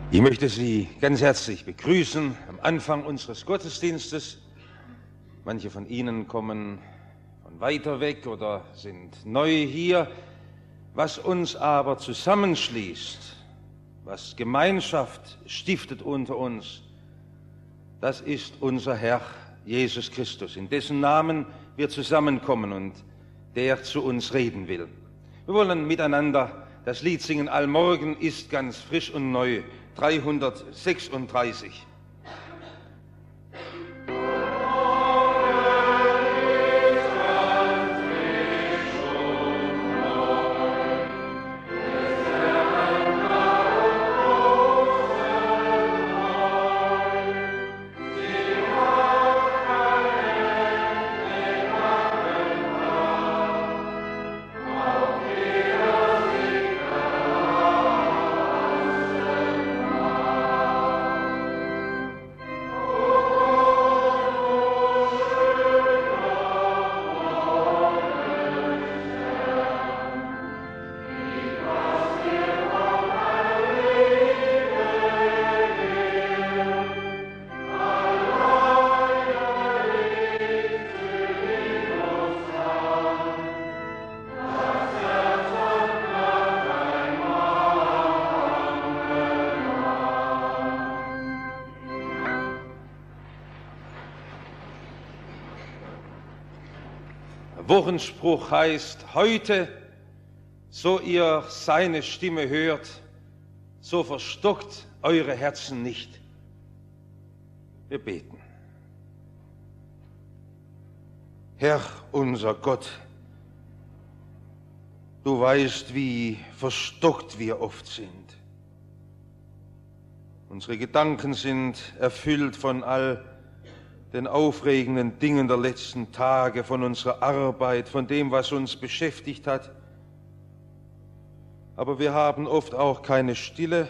Ich möchte Sie ganz herzlich begrüßen am Anfang unseres Gottesdienstes. Manche von Ihnen kommen von weiter weg oder sind neu hier. Was uns aber zusammenschließt, was Gemeinschaft stiftet unter uns, das ist unser Herr Jesus Christus, in dessen Namen wir zusammenkommen und der zu uns reden will. Wir wollen miteinander das Lied singen, Allmorgen ist ganz frisch und neu, 336. Wochenspruch heißt heute, so ihr seine Stimme hört, so verstockt eure Herzen nicht. Wir beten. Herr, unser Gott, du weißt, wie verstockt wir oft sind. Unsere Gedanken sind erfüllt von all den aufregenden Dingen der letzten Tage, von unserer Arbeit, von dem, was uns beschäftigt hat. Aber wir haben oft auch keine Stille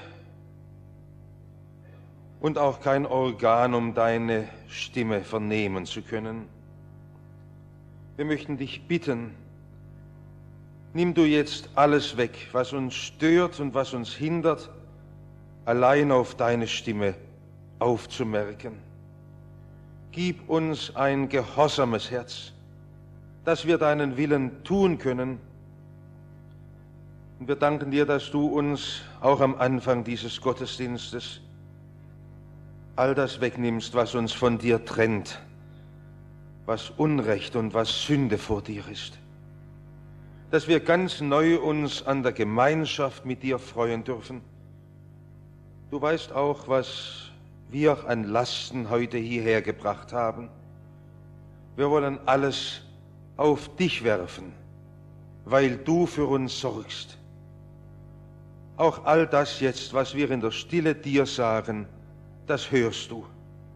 und auch kein Organ, um deine Stimme vernehmen zu können. Wir möchten dich bitten, nimm du jetzt alles weg, was uns stört und was uns hindert, allein auf deine Stimme aufzumerken. Gib uns ein gehorsames Herz, dass wir deinen Willen tun können. Und wir danken dir, dass du uns auch am Anfang dieses Gottesdienstes all das wegnimmst, was uns von dir trennt, was Unrecht und was Sünde vor dir ist. Dass wir ganz neu uns an der Gemeinschaft mit dir freuen dürfen. Du weißt auch, was wir an Lasten heute hierher gebracht haben. Wir wollen alles auf dich werfen, weil du für uns sorgst. Auch all das jetzt, was wir in der Stille dir sagen, das hörst du.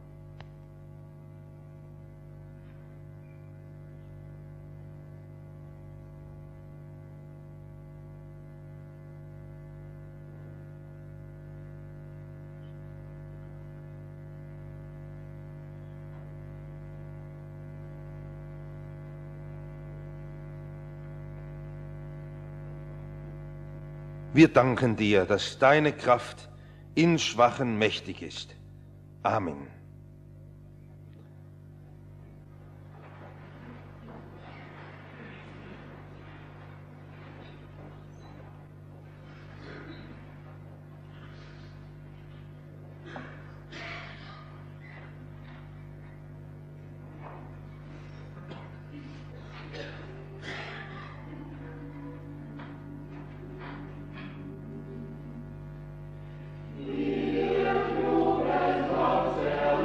Wir danken dir, dass deine Kraft in Schwachen mächtig ist. Amen. Ihr Jubel kommt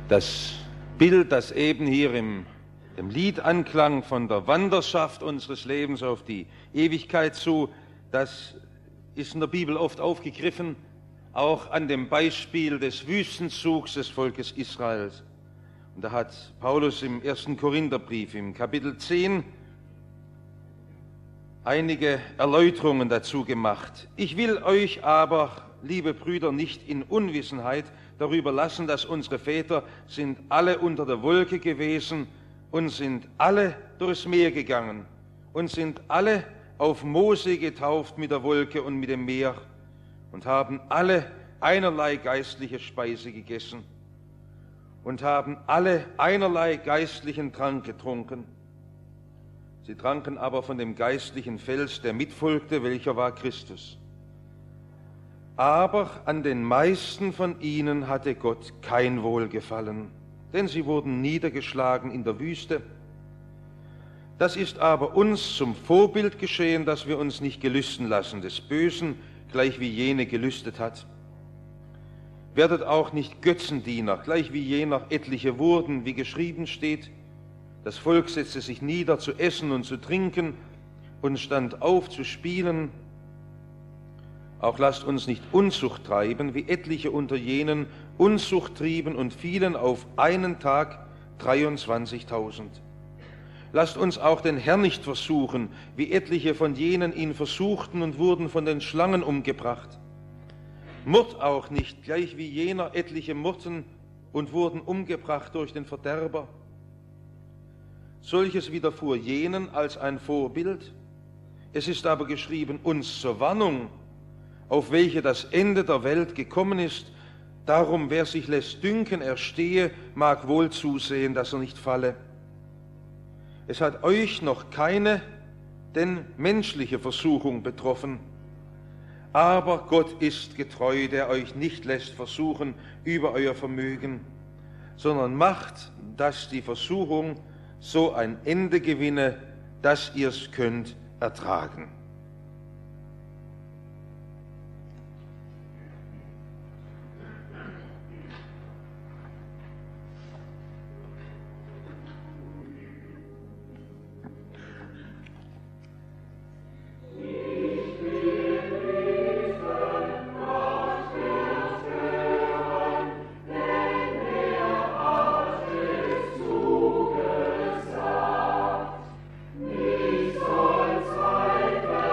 Das Bild, das eben hier im Lied anklang von der Wanderschaft unseres Lebens auf die Ewigkeit zu, das ist in der Bibel oft aufgegriffen, auch an dem Beispiel des Wüstenzugs des Volkes Israels. Und da hat Paulus im 1. Korintherbrief im Kapitel 10 einige Erläuterungen dazu gemacht. Ich will euch aber, liebe Brüder, nicht in Unwissenheit darüber lassen, dass unsere Väter sind alle unter der Wolke gewesen und sind alle durchs Meer gegangen und sind alle auf Mose getauft mit der Wolke und mit dem Meer und haben alle einerlei geistliche Speise gegessen und haben alle einerlei geistlichen Trank getrunken. Sie tranken aber von dem geistlichen Fels, der mitfolgte, welcher war Christus. Aber an den meisten von ihnen hatte Gott kein Wohlgefallen, denn sie wurden niedergeschlagen in der Wüste. Das ist aber uns zum Vorbild geschehen, dass wir uns nicht gelüsten lassen des Bösen, gleich wie jene gelüstet hat. Werdet auch nicht Götzendiener, gleich wie jener etliche wurden, wie geschrieben steht. Das Volk setzte sich nieder zu essen und zu trinken und stand auf zu spielen. Auch lasst uns nicht Unzucht treiben, wie etliche unter jenen Unzucht trieben und fielen auf einen Tag 23.000. Lasst uns auch den Herrn nicht versuchen, wie etliche von jenen ihn versuchten und wurden von den Schlangen umgebracht. Murrt auch nicht, gleich wie jener etliche murrten und wurden umgebracht durch den Verderber. Solches widerfuhr jenen als ein Vorbild. Es ist aber geschrieben uns zur Warnung, auf welche das Ende der Welt gekommen ist. Darum, wer sich lässt dünken, er stehe, mag wohl zusehen, dass er nicht falle. Es hat euch noch keine denn menschliche Versuchung betroffen. Aber Gott ist getreu, der euch nicht lässt versuchen über euer Vermögen, sondern macht, dass die Versuchung so ein Ende gewinne, dass ihr's könnt ertragen. Nicht soll Zeit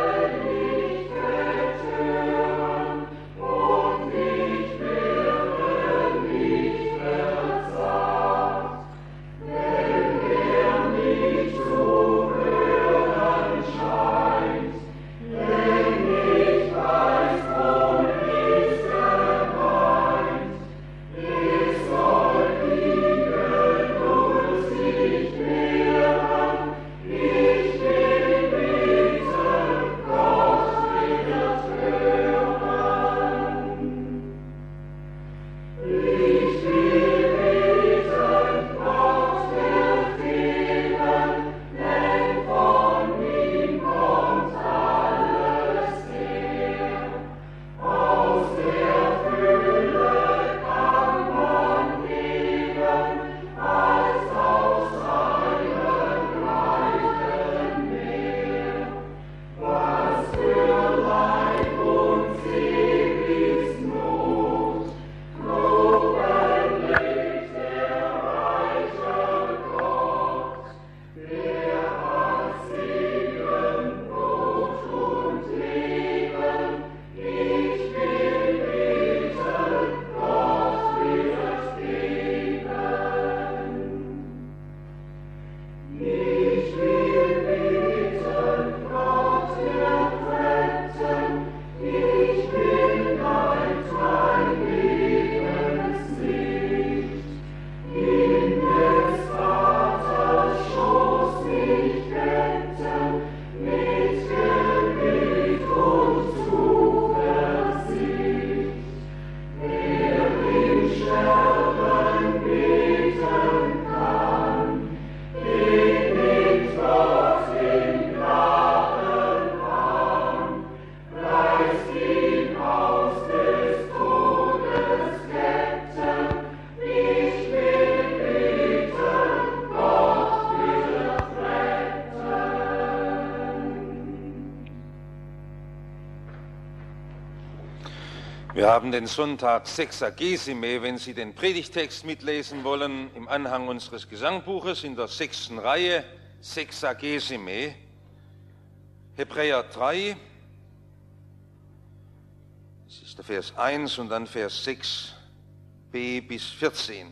Wir haben den Sonntag Sexagesime, wenn Sie den Predigtext mitlesen wollen, im Anhang unseres Gesangbuches in der 6. Reihe, Sexagesime, Hebräer 3, das ist der Vers 1 und dann Vers 6b bis 14.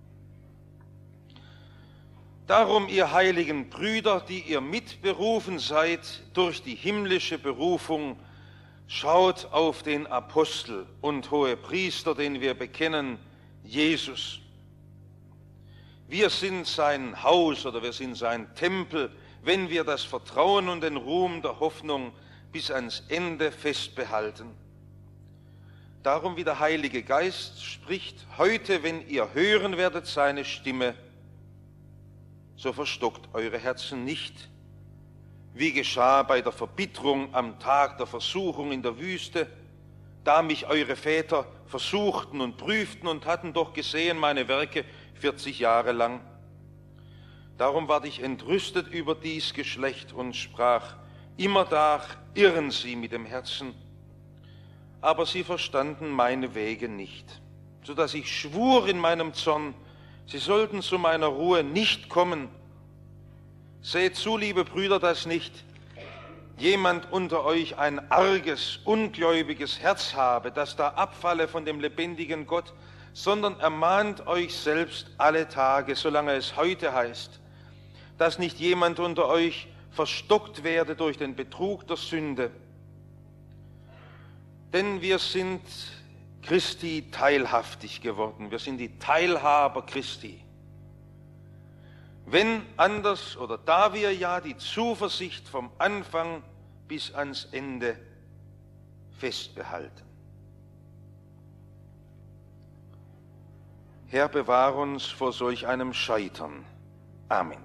Darum, ihr heiligen Brüder, die ihr mitberufen seid durch die himmlische Berufung, schaut auf den Apostel und Hohepriester, den wir bekennen, Jesus. Wir sind sein Haus oder wir sind sein Tempel, wenn wir das Vertrauen und den Ruhm der Hoffnung bis ans Ende festbehalten. Darum, wie der Heilige Geist spricht, heute, wenn ihr hören werdet seine Stimme, so verstockt eure Herzen nicht, wie geschah bei der Verbitterung am Tag der Versuchung in der Wüste, da mich eure Väter versuchten und prüften und hatten doch gesehen meine Werke 40 Jahre lang. Darum ward ich entrüstet über dies Geschlecht und sprach, immerdar irren sie mit dem Herzen, aber sie verstanden meine Wege nicht, so dass ich schwur in meinem Zorn, sie sollten zu meiner Ruhe nicht kommen. Seht zu, liebe Brüder, dass nicht jemand unter euch ein arges, ungläubiges Herz habe, das da abfalle von dem lebendigen Gott, sondern ermahnt euch selbst alle Tage, solange es heute heißt, dass nicht jemand unter euch verstockt werde durch den Betrug der Sünde. Denn wir sind Christi teilhaftig geworden, wir sind die Teilhaber Christi. Wenn anders oder da wir ja die Zuversicht vom Anfang bis ans Ende festbehalten. Herr, bewahr uns vor solch einem Scheitern. Amen.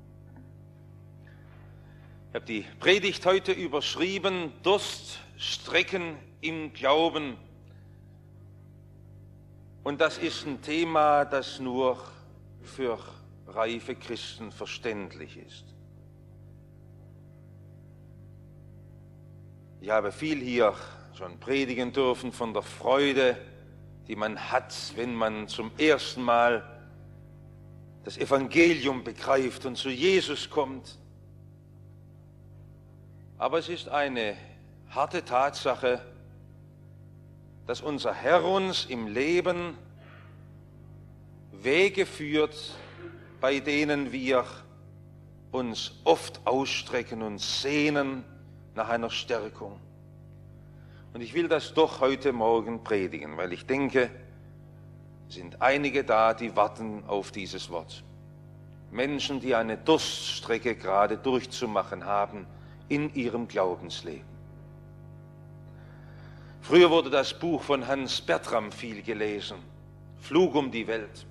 Ich habe die Predigt heute überschrieben, Durststrecken im Glauben. Und das ist ein Thema, das nur für reife Christen verständlich ist. Ich habe viel hier schon predigen dürfen von der Freude, die man hat, wenn man zum ersten Mal das Evangelium begreift und zu Jesus kommt. Aber es ist eine harte Tatsache, dass unser Herr uns im Leben Wege führt, bei denen wir uns oft ausstrecken und sehnen nach einer Stärkung. Und ich will das doch heute Morgen predigen, weil ich denke, es sind einige da, die warten auf dieses Wort. Menschen, die eine Durststrecke gerade durchzumachen haben in ihrem Glaubensleben. Früher wurde das Buch von Hans Bertram viel gelesen, Flug um die Welt.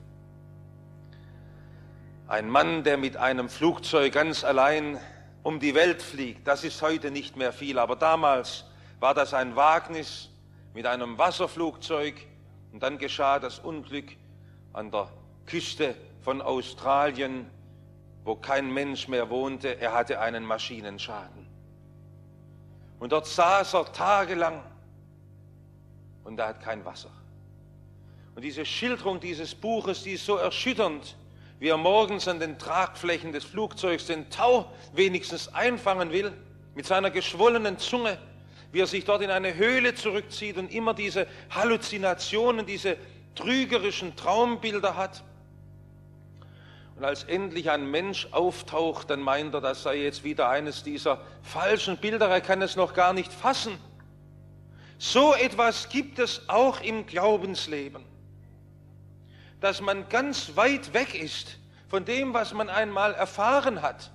Ein Mann, der mit einem Flugzeug ganz allein um die Welt fliegt, das ist heute nicht mehr viel, aber damals war das ein Wagnis mit einem Wasserflugzeug und dann geschah das Unglück an der Küste von Australien, wo kein Mensch mehr wohnte, er hatte einen Maschinenschaden. Und dort saß er tagelang und er hat kein Wasser. Und diese Schilderung dieses Buches, die ist so erschütternd, wie er morgens an den Tragflächen des Flugzeugs den Tau wenigstens einfangen will, mit seiner geschwollenen Zunge, wie er sich dort in eine Höhle zurückzieht und immer diese Halluzinationen, diese trügerischen Traumbilder hat. Und als endlich ein Mensch auftaucht, dann meint er, das sei jetzt wieder eines dieser falschen Bilder, er kann es noch gar nicht fassen. So etwas gibt es auch im Glaubensleben, dass man ganz weit weg ist von dem, was man einmal erfahren hat.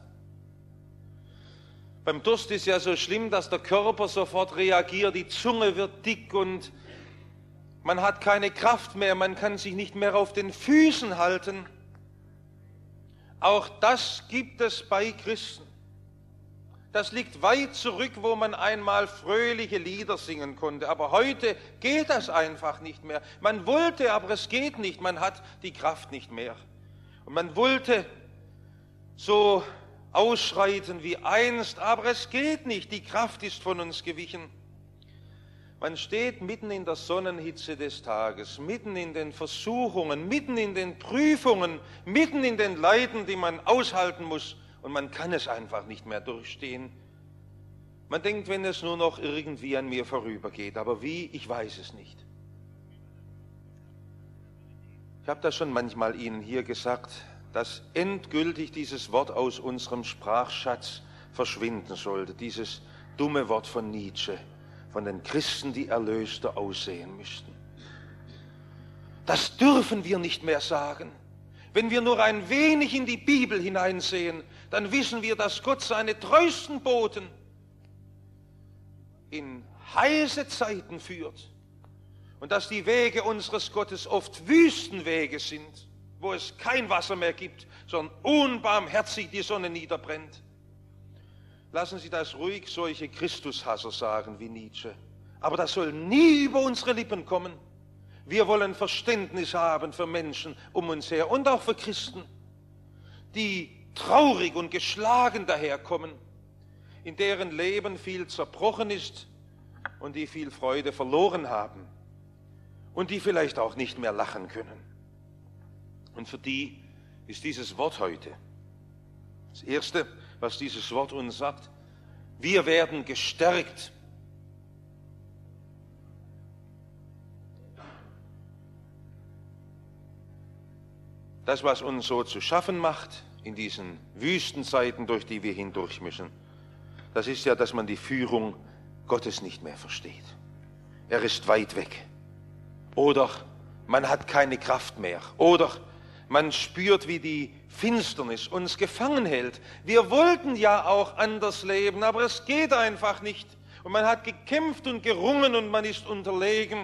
Beim Durst ist ja so schlimm, dass der Körper sofort reagiert, die Zunge wird dick und man hat keine Kraft mehr, man kann sich nicht mehr auf den Füßen halten. Auch das gibt es bei Christen. Das liegt weit zurück, wo man einmal fröhliche Lieder singen konnte. Aber heute geht das einfach nicht mehr. Man wollte, aber es geht nicht. Man hat die Kraft nicht mehr. Und man wollte so ausschreiten wie einst, aber es geht nicht. Die Kraft ist von uns gewichen. Man steht mitten in der Sonnenhitze des Tages, mitten in den Versuchungen, mitten in den Prüfungen, mitten in den Leiden, die man aushalten muss, und man kann es einfach nicht mehr durchstehen. Man denkt, wenn es nur noch irgendwie an mir vorübergeht, aber wie, ich weiß es nicht. Ich habe das schon manchmal Ihnen hier gesagt, dass endgültig dieses Wort aus unserem Sprachschatz verschwinden sollte, dieses dumme Wort von Nietzsche, von den Christen, die erlöster aussehen müssten. Das dürfen wir nicht mehr sagen. Wenn wir nur ein wenig in die Bibel hineinsehen, dann wissen wir, dass Gott seine treuesten Boten in heiße Zeiten führt und dass die Wege unseres Gottes oft Wüstenwege sind, wo es kein Wasser mehr gibt, sondern unbarmherzig die Sonne niederbrennt. Lassen Sie das ruhig solche Christushasser sagen wie Nietzsche. Aber das soll nie über unsere Lippen kommen. Wir wollen Verständnis haben für Menschen um uns her und auch für Christen, die traurig und geschlagen daherkommen, in deren Leben viel zerbrochen ist und die viel Freude verloren haben und die vielleicht auch nicht mehr lachen können. Und für die ist dieses Wort heute das Erste, was dieses Wort uns sagt: Wir werden gestärkt. Das, was uns so zu schaffen macht in diesen Wüstenzeiten, durch die wir hindurch müssen, das ist ja, dass man die Führung Gottes nicht mehr versteht. Er ist weit weg. Oder man hat keine Kraft mehr. Oder man spürt, wie die Finsternis uns gefangen hält. Wir wollten ja auch anders leben, aber es geht einfach nicht. Und man hat gekämpft und gerungen und man ist unterlegen.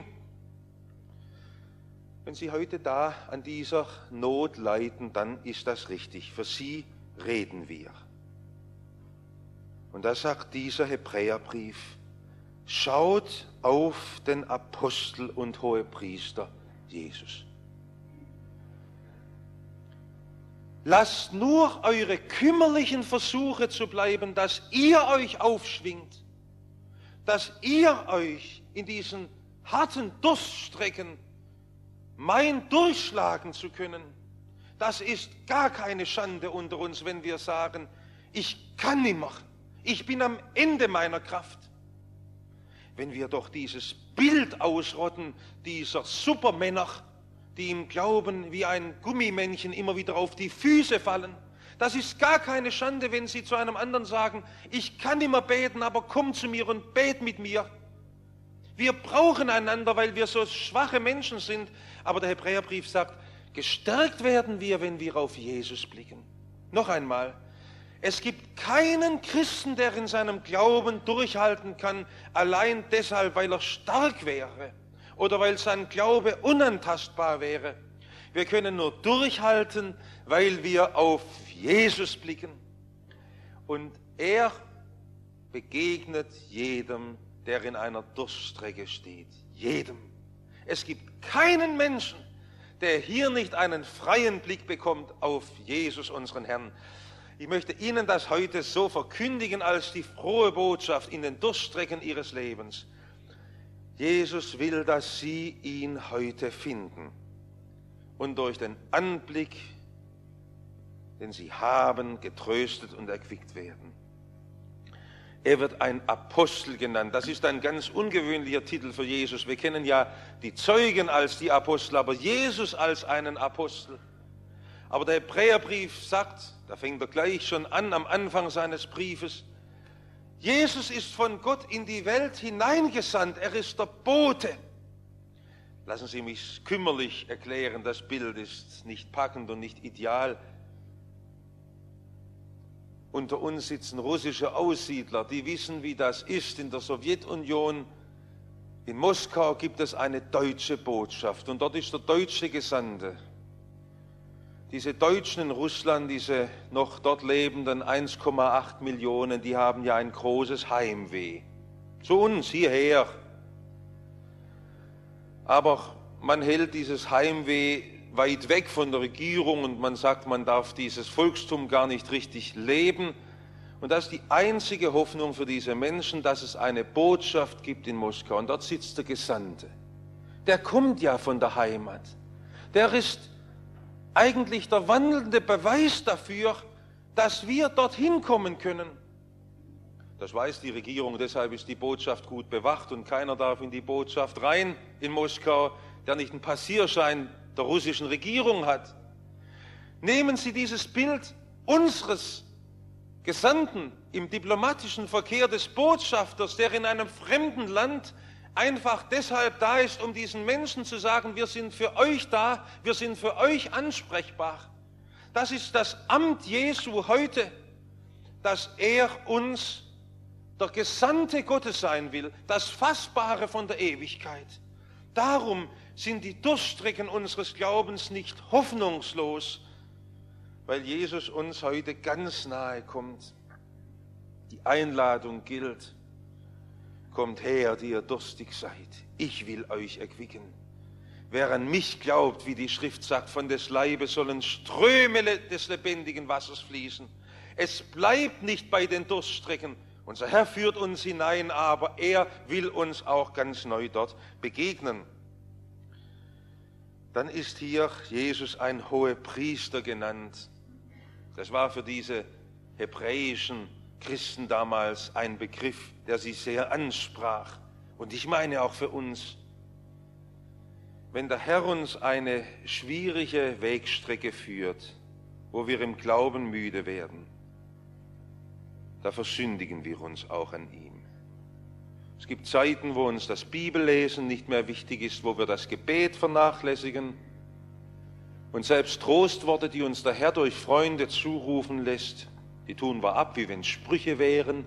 Wenn Sie heute da an dieser Not leiden, dann ist das richtig. Für Sie reden wir. Und da sagt dieser Hebräerbrief: Schaut auf den Apostel und Hohepriester Jesus. Lasst nur eure kümmerlichen Versuche zu bleiben, dass ihr euch aufschwingt, dass ihr euch in diesen harten Durststrecken meint, durchschlagen zu können. Das ist gar keine Schande unter uns, wenn wir sagen, ich kann nimmer, ich bin am Ende meiner Kraft. Wenn wir doch dieses Bild ausrotten, dieser Supermänner, die im Glauben wie ein Gummimännchen immer wieder auf die Füße fallen. Das ist gar keine Schande, wenn Sie zu einem anderen sagen, ich kann nicht mehr beten, aber komm zu mir und bet mit mir. Wir brauchen einander, weil wir so schwache Menschen sind. Aber der Hebräerbrief sagt, gestärkt werden wir, wenn wir auf Jesus blicken. Noch einmal, es gibt keinen Christen, der in seinem Glauben durchhalten kann, allein deshalb, weil er stark wäre oder weil sein Glaube unantastbar wäre. Wir können nur durchhalten, weil wir auf Jesus blicken. Und er begegnet jedem, der in einer Durststrecke steht. Jedem. Es gibt keinen Menschen, der hier nicht einen freien Blick bekommt auf Jesus, unseren Herrn. Ich möchte Ihnen das heute so verkündigen als die frohe Botschaft in den Durststrecken Ihres Lebens. Jesus will, dass Sie ihn heute finden und durch den Anblick, den Sie haben, getröstet und erquickt werden. Er wird ein Apostel genannt. Das ist ein ganz ungewöhnlicher Titel für Jesus. Wir kennen ja die Zeugen als die Apostel, aber Jesus als einen Apostel. Aber der Hebräerbrief sagt, da fängt er gleich schon an, am Anfang seines Briefes, Jesus ist von Gott in die Welt hineingesandt, er ist der Bote. Lassen Sie mich kümmerlich erklären, das Bild ist nicht packend und nicht ideal. Unter uns sitzen russische Aussiedler, die wissen, wie das ist. In der Sowjetunion, in Moskau gibt es eine deutsche Botschaft und dort ist der deutsche Gesandte. Diese Deutschen in Russland, diese noch dort lebenden 1,8 Millionen, die haben ja ein großes Heimweh. Zu uns, hierher. Aber man hält dieses Heimweh weit weg von der Regierung und man sagt, man darf dieses Volkstum gar nicht richtig leben. Und das ist die einzige Hoffnung für diese Menschen, dass es eine Botschaft gibt in Moskau. Und dort sitzt der Gesandte. Der kommt ja von der Heimat. Der ist eigentlich der wandelnde Beweis dafür, dass wir dorthin kommen können. Das weiß die Regierung, deshalb ist die Botschaft gut bewacht und keiner darf in die Botschaft rein in Moskau, der nicht einen Passierschein der russischen Regierung hat. Nehmen Sie dieses Bild unseres Gesandten im diplomatischen Verkehr des Botschafters, der in einem fremden Land einfach deshalb da ist, um diesen Menschen zu sagen, wir sind für euch da, wir sind für euch ansprechbar. Das ist das Amt Jesu heute, dass er uns der Gesandte Gottes sein will, das Fassbare von der Ewigkeit. Darum sind die Durststrecken unseres Glaubens nicht hoffnungslos, weil Jesus uns heute ganz nahe kommt. Die Einladung gilt, kommt her, die ihr durstig seid, ich will euch erquicken. Wer an mich glaubt, wie die Schrift sagt, von des Leibes sollen Ströme des lebendigen Wassers fließen. Es bleibt nicht bei den Durststrecken. Unser Herr führt uns hinein, aber er will uns auch ganz neu dort begegnen. Dann ist hier Jesus ein Hohepriester genannt. Das war für diese hebräischen Christen damals ein Begriff, der sie sehr ansprach. Und ich meine auch für uns. Wenn der Herr uns eine schwierige Wegstrecke führt, wo wir im Glauben müde werden, da versündigen wir uns auch an ihm. Es gibt Zeiten, wo uns das Bibellesen nicht mehr wichtig ist, wo wir das Gebet vernachlässigen. Und selbst Trostworte, die uns der Herr durch Freunde zurufen lässt, die tun wir ab, wie wenn es Sprüche wären.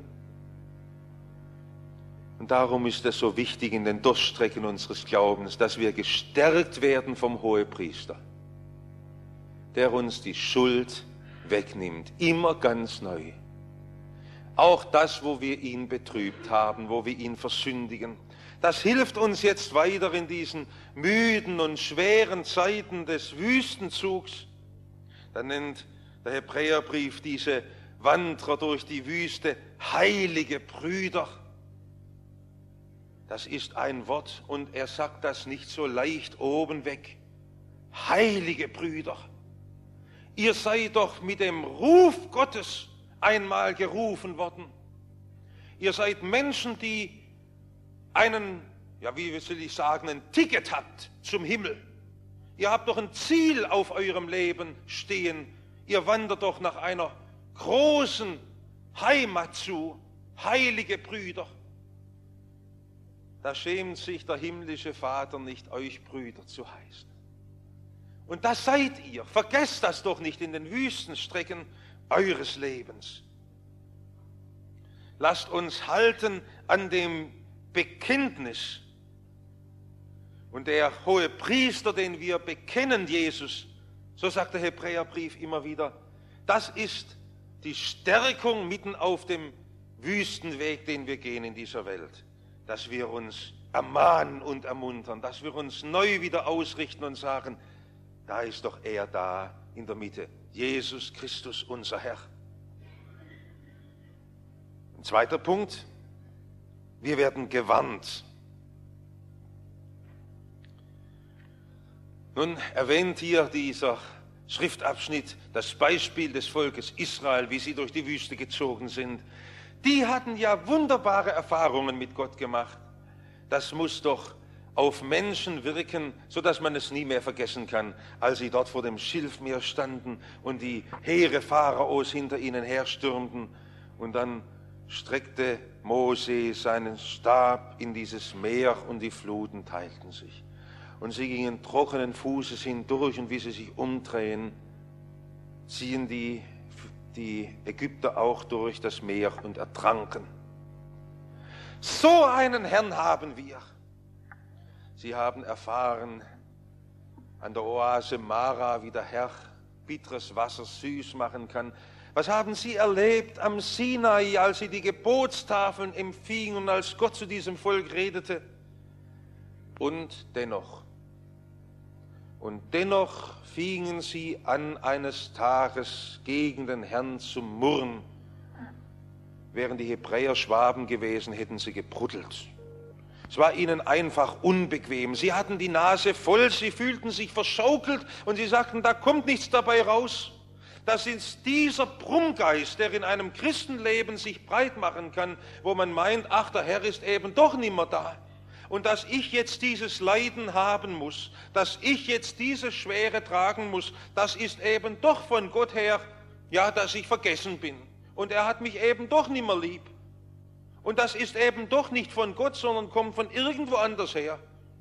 Und darum ist es so wichtig in den Durststrecken unseres Glaubens, dass wir gestärkt werden vom Hohepriester, der uns die Schuld wegnimmt, immer ganz neu. Auch das, wo wir ihn betrübt haben, wo wir ihn versündigen. Das hilft uns jetzt weiter in diesen müden und schweren Zeiten des Wüstenzugs. Da nennt der Hebräerbrief diese Wanderer durch die Wüste heilige Brüder. Das ist ein Wort und er sagt das nicht so leicht oben weg. Heilige Brüder, ihr seid doch mit dem Ruf Gottes einmal gerufen worden. Ihr seid Menschen, die einen, ja wie soll ich sagen, ein Ticket habt zum Himmel. Ihr habt doch ein Ziel auf eurem Leben stehen. Ihr wandert doch nach einer großen Heimat zu, heilige Brüder. Da schämt sich der himmlische Vater nicht, euch Brüder zu heißen. Und das seid ihr. Vergesst das doch nicht in den Wüstenstrecken eures Lebens. Lasst uns halten an dem Bekenntnis. Und der hohe Priester, den wir bekennen, Jesus, so sagt der Hebräerbrief immer wieder, das ist die Stärkung mitten auf dem Wüstenweg, den wir gehen in dieser Welt. Dass wir uns ermahnen und ermuntern, dass wir uns neu wieder ausrichten und sagen, da ist doch er da in der Mitte, Jesus Christus, unser Herr. Ein zweiter Punkt, wir werden gewarnt. Nun erwähnt hier dieser Schriftabschnitt das Beispiel des Volkes Israel, wie sie durch die Wüste gezogen sind. Die hatten ja wunderbare Erfahrungen mit Gott gemacht. Das muss doch auf Menschen wirken, sodass man es nie mehr vergessen kann, als sie dort vor dem Schilfmeer standen und die Heere Pharaos hinter ihnen herstürmten. Und dann streckte Mose seinen Stab in dieses Meer und die Fluten teilten sich. Und sie gingen trockenen Fußes hindurch und wie sie sich umdrehen, ziehen die Ägypter auch durch das Meer und ertranken. So einen Herrn haben wir. Sie haben erfahren an der Oase Mara, wie der Herr bitteres Wasser süß machen kann. Was haben Sie erlebt am Sinai, als Sie die Gebotstafeln empfingen und als Gott zu diesem Volk redete? Und dennoch fingen sie an, eines Tages gegen den Herrn zu murren. Wären die Hebräer Schwaben gewesen, hätten sie gebruddelt. Es war ihnen einfach unbequem. Sie hatten die Nase voll, sie fühlten sich verschaukelt und sie sagten, da kommt nichts dabei raus. Das ist dieser Brummgeist, der in einem Christenleben sich breit machen kann, wo man meint, ach, der Herr ist eben doch nimmer da. Und dass ich jetzt dieses Leiden haben muss, dass ich jetzt diese Schwere tragen muss, das ist eben doch von Gott her, ja, dass ich vergessen bin. Und er hat mich eben doch nimmer lieb. Und das ist eben doch nicht von Gott, sondern kommt von irgendwo anders her.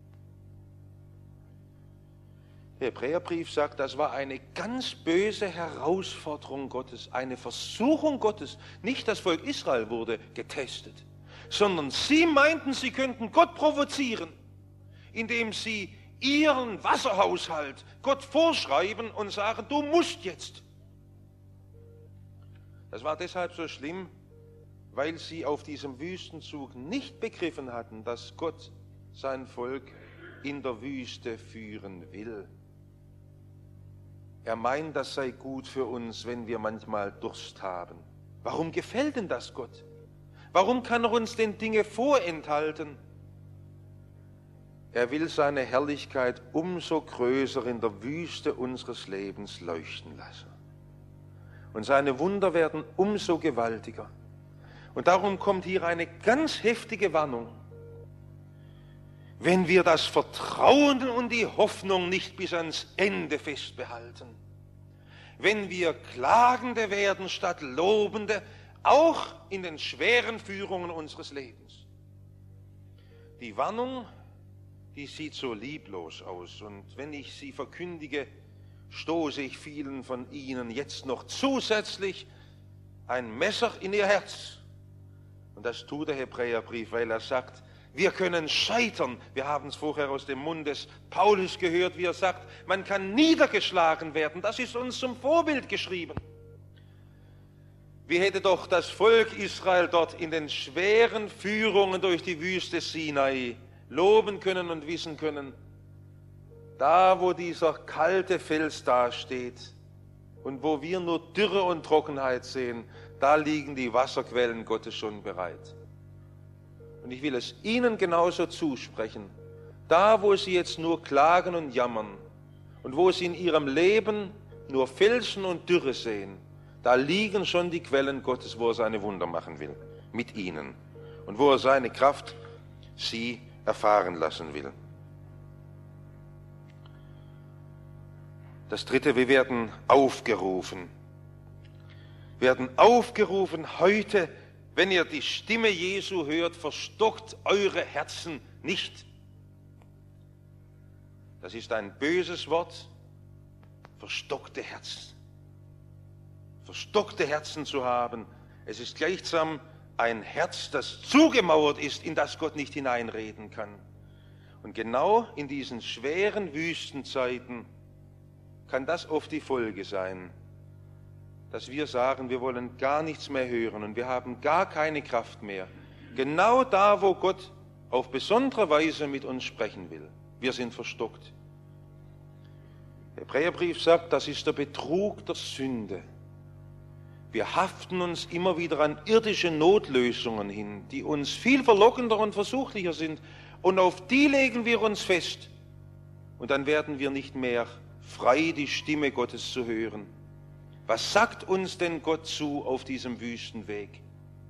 Der Hebräerbrief sagt, das war eine ganz böse Herausforderung Gottes, eine Versuchung Gottes. Nicht das Volk Israel wurde getestet, sondern sie meinten, sie könnten Gott provozieren, indem sie ihren Wasserhaushalt Gott vorschreiben und sagen, du musst jetzt. Das war deshalb so schlimm, weil sie auf diesem Wüstenzug nicht begriffen hatten, dass Gott sein Volk in der Wüste führen will. Er meint, das sei gut für uns, wenn wir manchmal Durst haben. Warum gefällt denn das Gott? Warum kann er uns denn Dinge vorenthalten? Er will seine Herrlichkeit umso größer in der Wüste unseres Lebens leuchten lassen. Und seine Wunder werden umso gewaltiger. Und darum kommt hier eine ganz heftige Warnung. Wenn wir das Vertrauen und die Hoffnung nicht bis ans Ende festbehalten, wenn wir Klagende werden statt Lobende, auch in den schweren Führungen unseres Lebens. Die Warnung, die sieht so lieblos aus, und wenn ich sie verkündige, stoße ich vielen von ihnen jetzt noch zusätzlich ein Messer in ihr Herz. Und das tut der Hebräerbrief, weil er sagt, wir können scheitern. Wir haben es vorher aus dem Mund des Paulus gehört, wie er sagt, man kann niedergeschlagen werden. Das ist uns zum Vorbild geschrieben. Wie hätte doch das Volk Israel dort in den schweren Führungen durch die Wüste Sinai loben können und wissen können, da wo dieser kalte Fels dasteht und wo wir nur Dürre und Trockenheit sehen, da liegen die Wasserquellen Gottes schon bereit. Und ich will es ihnen genauso zusprechen, da wo sie jetzt nur klagen und jammern und wo sie in ihrem Leben nur Felsen und Dürre sehen, da liegen schon die Quellen Gottes, wo er seine Wunder machen will, mit ihnen und wo er seine Kraft sie erfahren lassen will. Das Dritte, wir werden aufgerufen. Wir werden aufgerufen heute, wenn ihr die Stimme Jesu hört, verstockt eure Herzen nicht. Das ist ein böses Wort, verstockte Herzen. Verstockte Herzen zu haben, es ist gleichsam ein Herz, das zugemauert ist, in das Gott nicht hineinreden kann. Und genau in diesen schweren Wüstenzeiten kann das oft die Folge sein, dass wir sagen, wir wollen gar nichts mehr hören und wir haben gar keine Kraft mehr. Genau da, wo Gott auf besondere Weise mit uns sprechen will. Wir sind verstockt. Der Hebräerbrief sagt, das ist der Betrug der Sünde. Wir haften uns immer wieder an irdische Notlösungen hin, die uns viel verlockender und versuchlicher sind. Und auf die legen wir uns fest. Und dann werden wir nicht mehr frei, die Stimme Gottes zu hören. Was sagt uns denn Gott zu auf diesem Wüstenweg?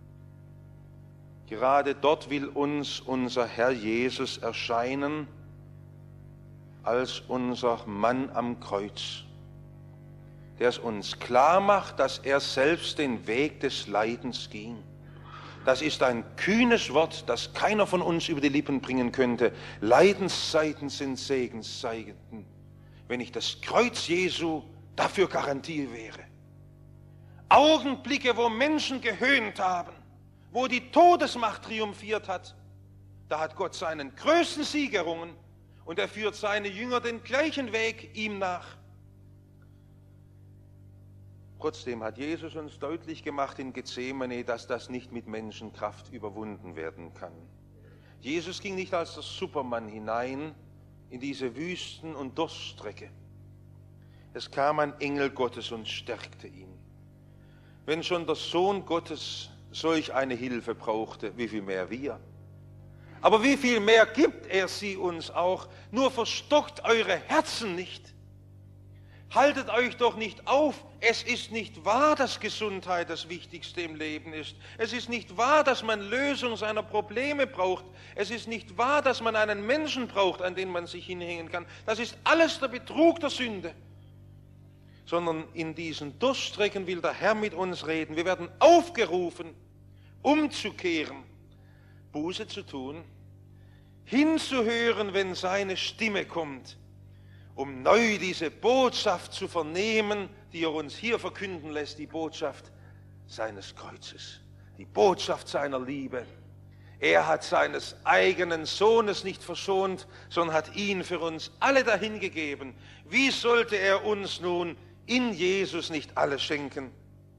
Gerade dort will uns unser Herr Jesus erscheinen als unser Mann am Kreuz, der es uns klar macht, dass er selbst den Weg des Leidens ging. Das ist ein kühnes Wort, das keiner von uns über die Lippen bringen könnte. Leidenszeiten sind Segenszeiten, wenn ich das Kreuz Jesu dafür Garantie wäre. Augenblicke, wo Menschen gehöhnt haben, wo die Todesmacht triumphiert hat, da hat Gott seinen größten Sieg errungen und er führt seine Jünger den gleichen Weg ihm nach. Trotzdem hat Jesus uns deutlich gemacht in Gethsemane, dass das nicht mit Menschenkraft überwunden werden kann. Jesus ging nicht als der Supermann hinein in diese Wüsten- und Durststrecke. Es kam ein Engel Gottes und stärkte ihn. Wenn schon der Sohn Gottes solch eine Hilfe brauchte, wie viel mehr wir. Aber wie viel mehr gibt er sie uns auch? Nur verstockt eure Herzen nicht. Haltet euch doch nicht auf. Es ist nicht wahr, dass Gesundheit das Wichtigste im Leben ist. Es ist nicht wahr, dass man Lösung seiner Probleme braucht. Es ist nicht wahr, dass man einen Menschen braucht, an den man sich hinhängen kann. Das ist alles der Betrug der Sünde. Sondern in diesen Durststrecken will der Herr mit uns reden. Wir werden aufgerufen, umzukehren, Buße zu tun, hinzuhören, wenn seine Stimme kommt, um neu diese Botschaft zu vernehmen, die er uns hier verkünden lässt, die Botschaft seines Kreuzes, die Botschaft seiner Liebe. Er hat seines eigenen Sohnes nicht verschont, sondern hat ihn für uns alle dahingegeben. Wie sollte er uns nun in Jesus nicht alles schenken?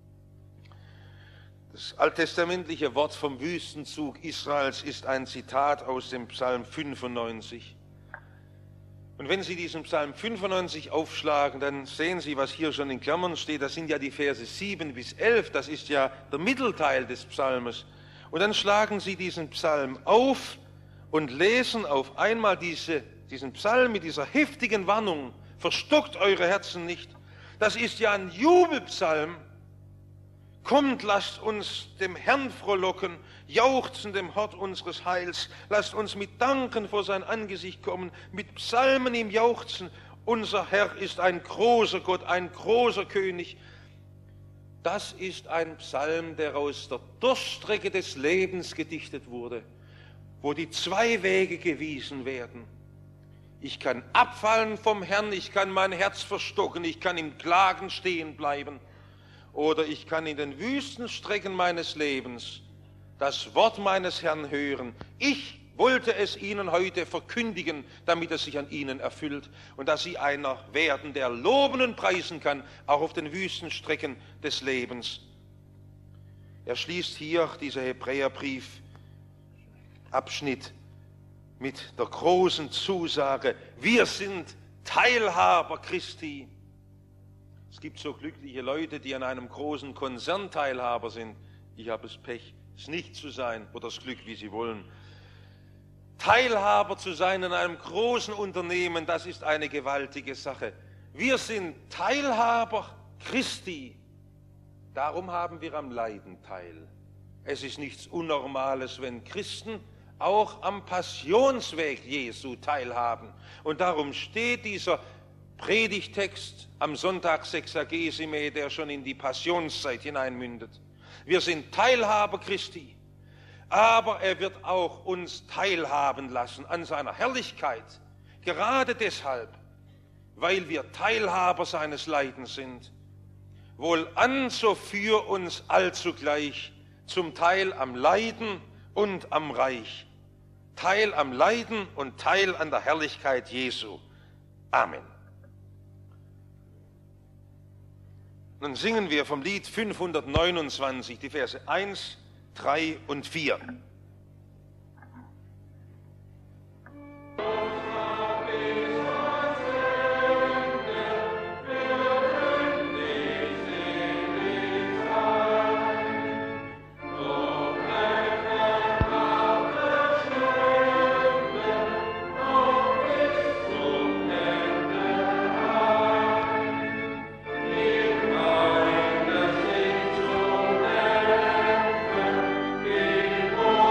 Das alttestamentliche Wort vom Wüstenzug Israels ist ein Zitat aus dem Psalm 95. Und wenn Sie diesen Psalm 95 aufschlagen, dann sehen Sie, was hier schon in Klammern steht. Das sind ja die Verse 7 bis 11. Das ist ja der Mittelteil des Psalmes. Und dann schlagen Sie diesen Psalm auf und lesen auf einmal diesen Psalm mit dieser heftigen Warnung. Verstockt eure Herzen nicht. Das ist ja ein Jubelpsalm. Kommt, lasst uns dem Herrn frohlocken, jauchzen dem Hort unseres Heils. Lasst uns mit Danken vor sein Angesicht kommen, mit Psalmen ihm jauchzen. Unser Herr ist ein großer Gott, ein großer König. Das ist ein Psalm, der aus der Durststrecke des Lebens gedichtet wurde, wo die zwei Wege gewiesen werden. Ich kann abfallen vom Herrn, ich kann mein Herz verstocken, ich kann im Klagen stehen bleiben. Oder ich kann in den Wüstenstrecken meines Lebens das Wort meines Herrn hören. Ich wollte es Ihnen heute verkündigen, damit es sich an Ihnen erfüllt und dass Sie einer werden, der loben und preisen kann, auch auf den Wüstenstrecken des Lebens. Er schließt hier dieser Hebräerbrief-Abschnitt mit der großen Zusage, wir sind Teilhaber Christi. Es gibt so glückliche Leute, die an einem großen Konzern Teilhaber sind. Ich habe das Pech, es nicht zu sein, oder das Glück, wie sie wollen. Teilhaber zu sein an einem großen Unternehmen, das ist eine gewaltige Sache. Wir sind Teilhaber Christi. Darum haben wir am Leiden teil. Es ist nichts Unnormales, wenn Christen auch am Passionsweg Jesu teilhaben. Und darum steht dieser Predigtext am Sonntag Sexagesime, der schon in die Passionszeit hineinmündet. Wir sind Teilhaber Christi, aber er wird auch uns teilhaben lassen an seiner Herrlichkeit, gerade deshalb, weil wir Teilhaber seines Leidens sind. Wohlan so für uns allzugleich, zum Teil am Leiden und am Reich, Teil am Leiden und Teil an der Herrlichkeit Jesu. Amen. Nun singen wir vom Lied 529, die Verse 1, 3 und 4. Oh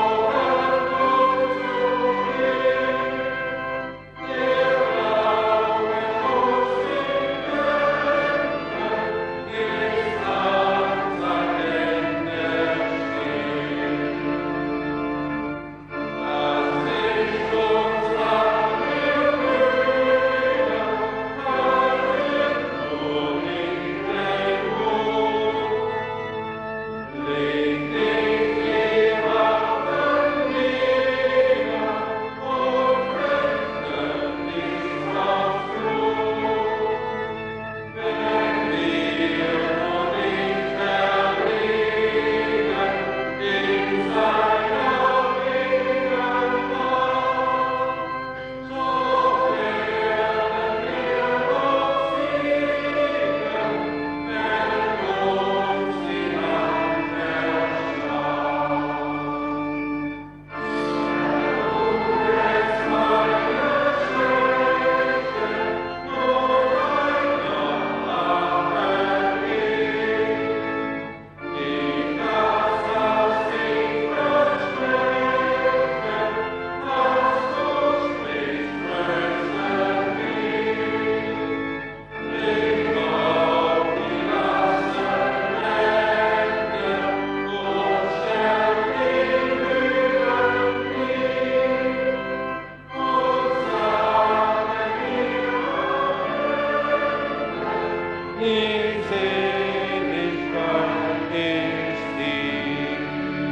in Seligkeit ist ihm.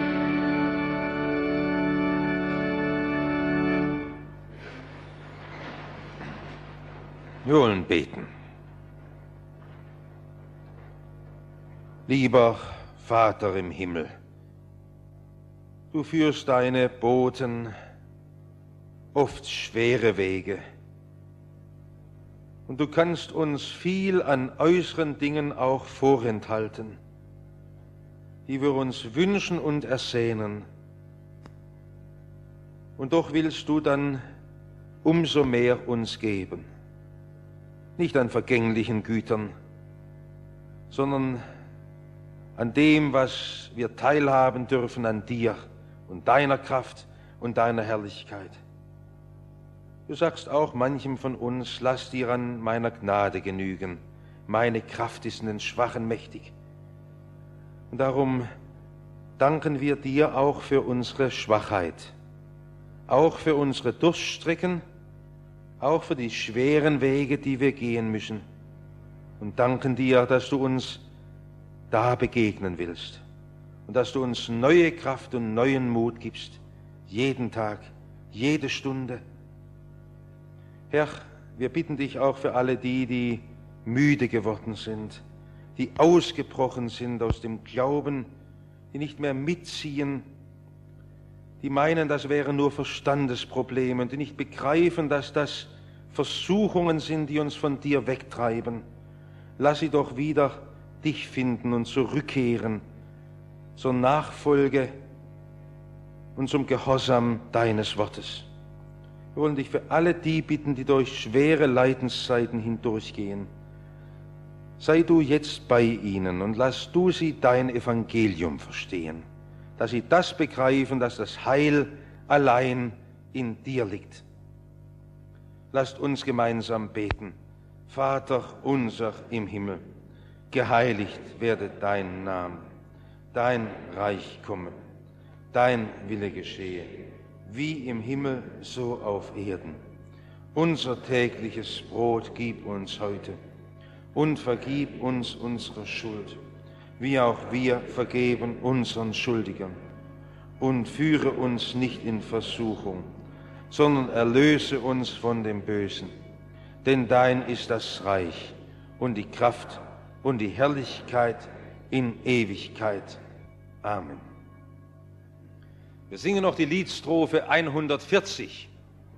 Wir wollen beten. Lieber Vater im Himmel, du führst deine Boten oft schwere Wege und du kannst uns viel an äußeren Dingen auch vorenthalten, die wir uns wünschen und ersehnen. Und doch willst du dann umso mehr uns geben, nicht an vergänglichen Gütern, sondern an dem, was wir teilhaben dürfen, an dir und deiner Kraft und deiner Herrlichkeit. Du sagst auch manchem von uns, lass dir an meiner Gnade genügen, meine Kraft ist in den Schwachen mächtig. Und darum danken wir dir auch für unsere Schwachheit, auch für unsere Durststrecken, auch für die schweren Wege, die wir gehen müssen. Und danken dir, dass du uns da begegnen willst und dass du uns neue Kraft und neuen Mut gibst, jeden Tag, jede Stunde. Herr, wir bitten dich auch für alle die müde geworden sind, die ausgebrochen sind aus dem Glauben, die nicht mehr mitziehen, die meinen, das wären nur Verstandesprobleme und die nicht begreifen, dass das Versuchungen sind, die uns von dir wegtreiben. Lass sie doch wieder dich finden und zurückkehren zur Nachfolge und zum Gehorsam deines Wortes. Wir wollen dich für alle die bitten, die durch schwere Leidenszeiten hindurchgehen. Sei du jetzt bei ihnen und lass du sie dein Evangelium verstehen, dass sie das begreifen, dass das Heil allein in dir liegt. Lasst uns gemeinsam beten. Vater unser im Himmel, geheiligt werde dein Name, dein Reich komme, dein Wille geschehe, wie im Himmel, so auf Erden. Unser tägliches Brot gib uns heute und vergib uns unsere Schuld, wie auch wir vergeben unseren Schuldigern. Und führe uns nicht in Versuchung, sondern erlöse uns von dem Bösen. Denn dein ist das Reich und die Kraft und die Herrlichkeit in Ewigkeit. Amen. Wir singen noch die Liedstrophe 140.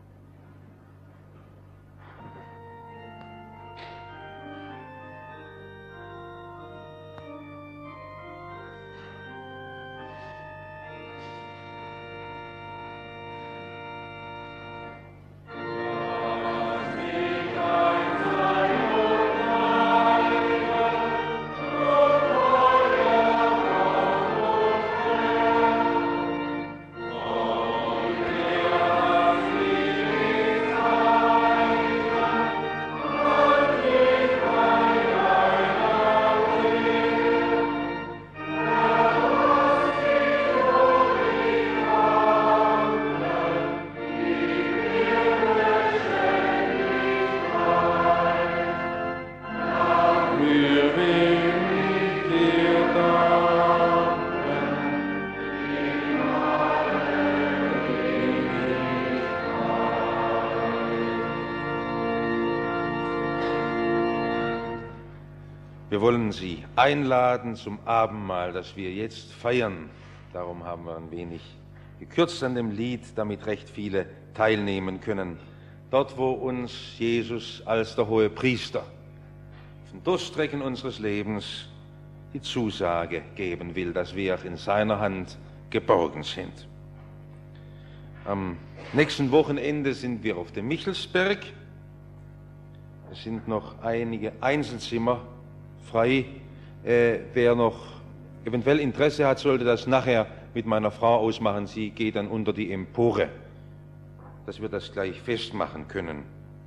Wir wollen Sie einladen zum Abendmahl, das wir jetzt feiern. Darum haben wir ein wenig gekürzt an dem Lied, damit recht viele teilnehmen können. Dort, wo uns Jesus als der hohe Priester auf den Durststrecken unseres Lebens die Zusage geben will, dass wir in seiner Hand geborgen sind. Am nächsten Wochenende sind wir auf dem Michelsberg. Es sind noch einige Einzelzimmer frei. Wer noch eventuell Interesse hat, sollte das nachher mit meiner Frau ausmachen. Sie geht dann unter die Empore, dass wir das gleich festmachen können.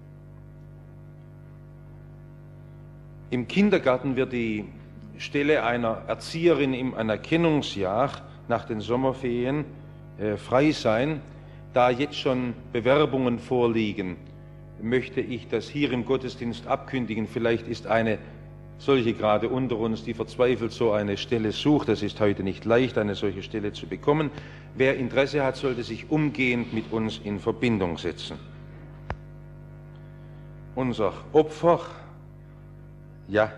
Im Kindergarten wird die Stelle einer Erzieherin im Anerkennungsjahr nach den Sommerferien frei sein. Da jetzt schon Bewerbungen vorliegen, möchte ich das hier im Gottesdienst abkündigen. Vielleicht ist eine solche gerade unter uns, die verzweifelt so eine Stelle sucht. Das ist heute nicht leicht, eine solche Stelle zu bekommen. Wer Interesse hat, sollte sich umgehend mit uns in Verbindung setzen. Unser Opfer, ja,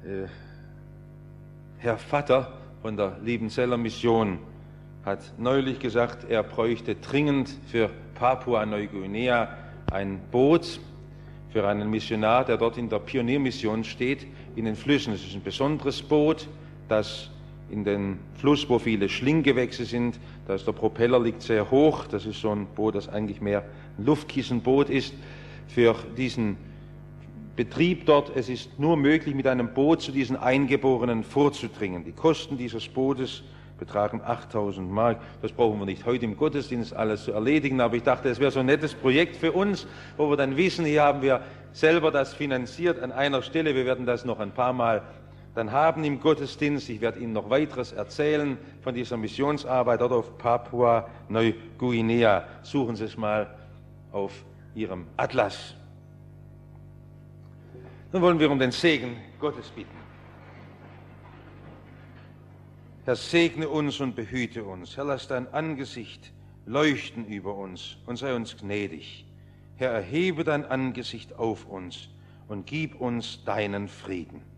Herr Vater von der Liebenzeller Mission hat neulich gesagt, er bräuchte dringend für Papua-Neuguinea ein Boot für einen Missionar, der dort in der Pioniermission steht, in den Flüssen. Es ist ein besonderes Boot, das in den Fluss, wo viele Schlinggewächse sind, da ist der Propeller liegt sehr hoch. Das ist so ein Boot, das eigentlich mehr ein Luftkissenboot ist. Für diesen Betrieb dort, es ist nur möglich, mit einem Boot zu diesen Eingeborenen vorzudringen. Die Kosten dieses Bootes betragen 8.000 Mark. Das brauchen wir nicht heute im Gottesdienst alles zu erledigen, aber ich dachte, es wäre so ein nettes Projekt für uns, wo wir dann wissen, hier haben wir selber das finanziert an einer Stelle. Wir werden das noch ein paar Mal dann haben im Gottesdienst. Ich werde Ihnen noch weiteres erzählen von dieser Missionsarbeit dort auf Papua-Neuguinea. Suchen Sie es mal auf Ihrem Atlas. Nun wollen wir um den Segen Gottes bitten. Herr, segne uns und behüte uns. Herr, lass dein Angesicht leuchten über uns und sei uns gnädig. Herr, erhebe dein Angesicht auf uns und gib uns deinen Frieden.